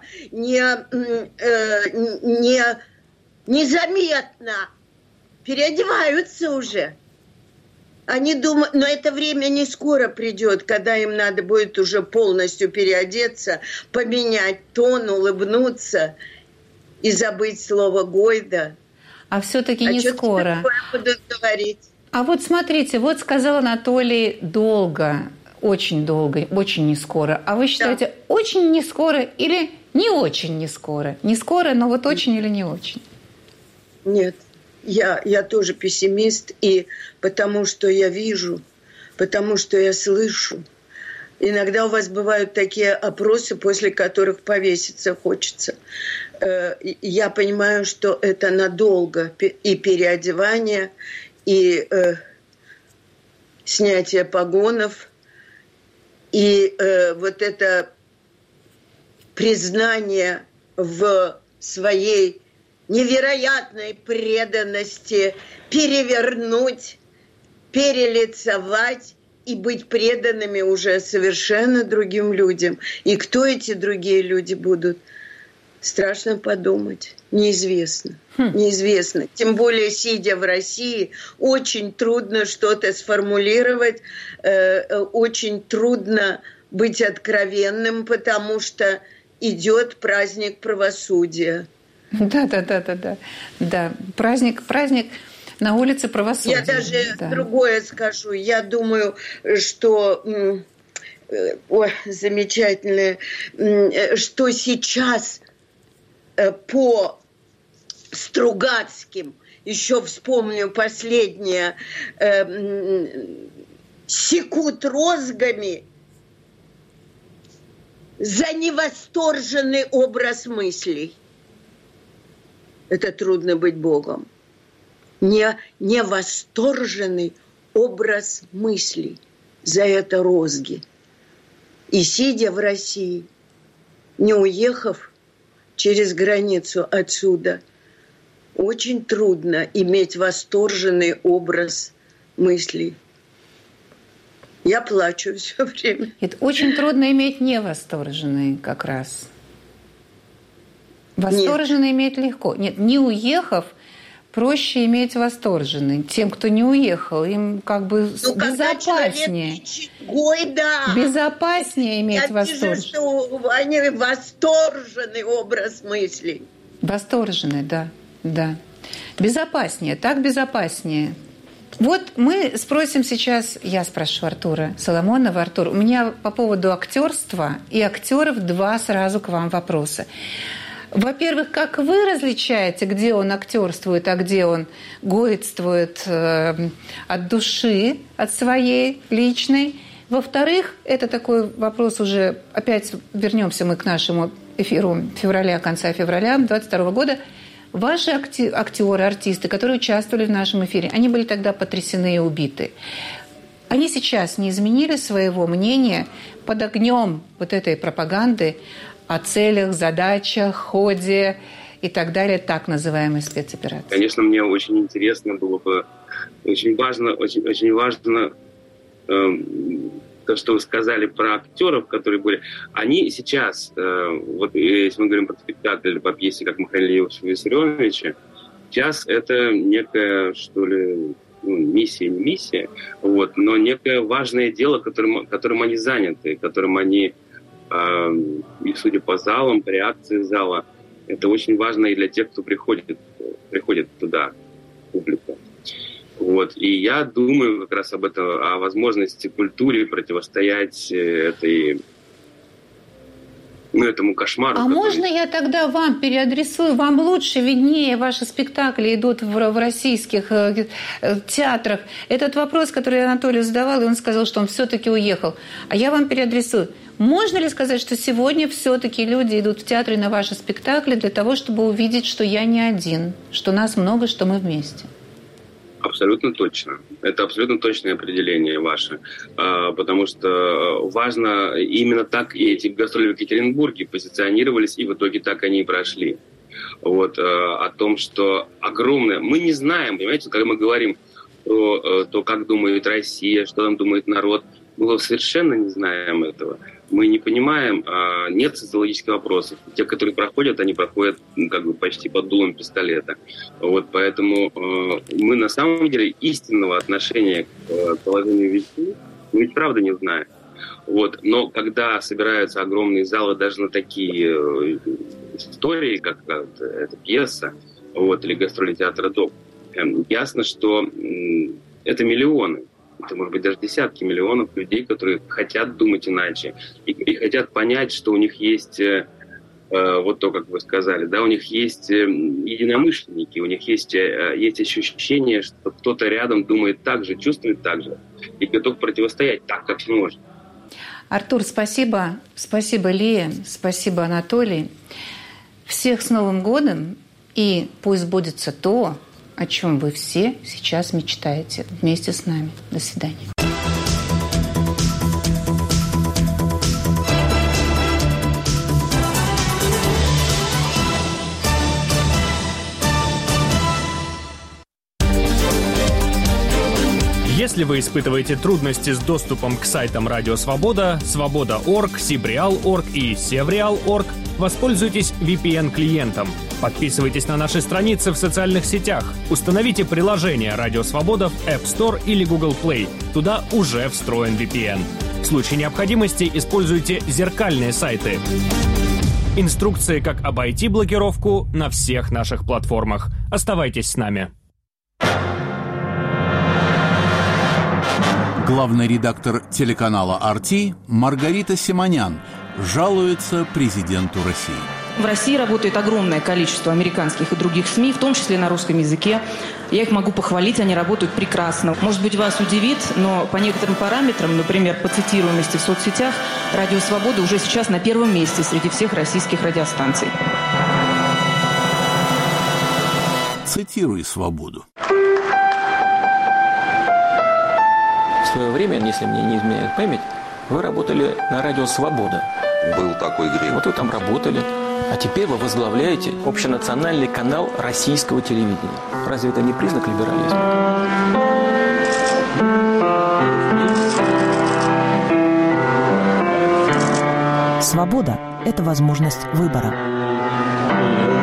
незаметно переодеваются уже. Они думают, но это время не скоро придет, когда им надо будет уже полностью переодеться, поменять тон, улыбнуться и забыть слово «Гойда». А все-таки не скоро. Будут говорить? А вот смотрите, вот сказал Анатолий долго, очень не скоро. А вы считаете, очень не скоро или не очень не скоро? Не скоро, но вот очень или не очень? Нет. Я тоже пессимист, и потому что я вижу, потому что я слышу. Иногда у вас бывают такие опросы, после которых повеситься хочется. Я понимаю, что это надолго. И переодевание, и снятие погонов, и вот это признание в своей невероятной преданности перевернуть, перелицевать и быть преданными уже совершенно другим людям. И кто эти другие люди будут? Страшно подумать. Неизвестно. Неизвестно. Тем более, сидя в России, очень трудно что-то сформулировать, очень трудно быть откровенным, потому что идет праздник правосудия. Да, праздник на улице правосудия. Я даже другое скажу. Я думаю, что замечательно, что сейчас по Стругацким, еще вспомню последнее, секут розгами за невосторженный образ мыслей. Это трудно быть Богом. Невосторженный образ мыслей. За это розги. И сидя в России, не уехав через границу отсюда, очень трудно иметь восторженный образ мыслей. Я плачу все время. Это очень трудно иметь невосторженные как раз. Восторженные иметь легко. Нет, не уехав, проще иметь восторженный. Тем, кто не уехал, им как бы безопаснее. Безопаснее иметь восторженный. Я вижу, что они восторженный образ мыслей. Восторженный, да. Безопаснее, так безопаснее. Вот мы спросим сейчас, я спрошу Артура Соломонова. Артур, у меня по поводу актерства и актеров два сразу к вам вопроса. Во-первых, как вы различаете, где он актерствует, а где он гойтствует от души, от своей личной? Во-вторых, это такой вопрос уже, опять вернемся мы к нашему эфиру конца февраля 2022 года. Ваши актеры, артисты, которые участвовали в нашем эфире, они были тогда потрясены и убиты. Они сейчас не изменили своего мнения под огнем вот этой пропаганды о целях, задачах, ходе и так далее, так называемой спецоперации? Конечно, мне очень интересно было бы, очень важно то, что вы сказали про актеров, которые были. Они сейчас, вот если мы говорим про спектакль или по пьесе, как Михаила Виссарионовича, сейчас это некая, что ли, миссия, не миссия, вот, но некое важное дело, которым они заняты, которым они, и судя по залам, по реакции зала, это очень важно и для тех, кто приходит туда, публика. Вот. И я думаю как раз об этом, о возможности культуре противостоять этому кошмару. А можно я тогда вам переадресую? Вам лучше, виднее, ваши спектакли идут в российских театрах. Этот вопрос, который Анатолий задавал, и он сказал, что он все-таки уехал. А я вам переадресую. Можно ли сказать, что сегодня все-таки люди идут в театры на ваши спектакли для того, чтобы увидеть, что я не один, что нас много, что мы вместе? Абсолютно точно. Это абсолютно точное определение ваше. Потому что важно, именно так и эти гастроли в Екатеринбурге позиционировались, и в итоге так они и прошли. Вот, о том, что огромное... Мы не знаем, понимаете, когда мы говорим про то, как думает Россия, что там думает народ, мы совершенно не знаем этого. Мы не понимаем, нет социологических вопросов. Те, которые проходят, они проходят как бы почти под дулом пистолета. Вот, поэтому мы на самом деле истинного отношения к положению вещей мы ведь правда не знаем. Вот, но когда собираются огромные залы даже на такие истории, как эта пьеса, вот, или гастроли театра ДОК, ясно, что это миллионы. Это, может быть, даже десятки миллионов людей, которые хотят думать иначе и хотят понять, что у них есть, вот то, как вы сказали, да, у них есть единомышленники, у них есть ощущение, что кто-то рядом думает так же, чувствует так же и готов противостоять так, как может. Артур, спасибо. Спасибо, Лия. Спасибо, Анатолий. Всех с Новым годом. И пусть сбудется то, о чем вы все сейчас мечтаете вместе с нами. До свидания. Если вы испытываете трудности с доступом к сайтам Радио Свобода, Свобода.орг, Сибреал.орг и Севреал.орг, воспользуйтесь VPN-клиентом. Подписывайтесь на наши страницы в социальных сетях. Установите приложение Радио Свобода в App Store или Google Play. Туда уже встроен VPN. В случае необходимости используйте зеркальные сайты. Инструкции, как обойти блокировку, на всех наших платформах. Оставайтесь с нами. Главный редактор телеканала «RT» Маргарита Симонян жалуется президенту России. В России работает огромное количество американских и других СМИ, в том числе на русском языке. Я их могу похвалить, они работают прекрасно. Может быть, вас удивит, но по некоторым параметрам, например, по цитируемости в соцсетях, Радио Свобода уже сейчас на первом месте среди всех российских радиостанций. Цитируй «Свободу». В свое время, если мне не изменяет память, вы работали на Радио Свобода. Был такой грех. Вот вы там работали. А теперь вы возглавляете общенациональный канал российского телевидения. Разве это не признак либерализма? Свобода – это возможность выбора.